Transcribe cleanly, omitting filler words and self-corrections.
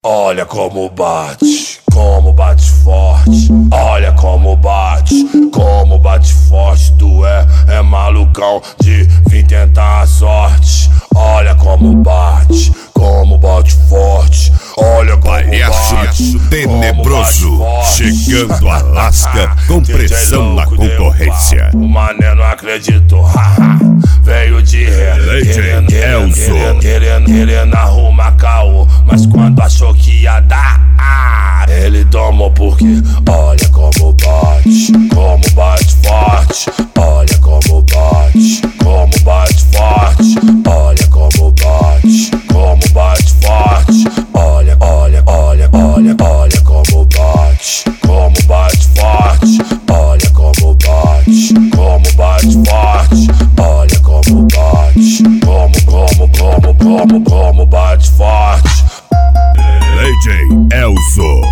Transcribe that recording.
Olha como bate forte. Olha como bate forte. Tu é malucão de vir tentar a sorte. Olha como bate forte. Olha como Palhaço tenebroso, chegando a lasca com pressão na concorrência. O mané não acreditou, veio de ré, querendo arrumar caô, mas quando achou que ia dar, ele tomou porque olha como bate forte. Olha como bate forte. Olha como bate forte. Olha como bate forte. Olha como bate forte. Olha como bate forte. DJ Elzo.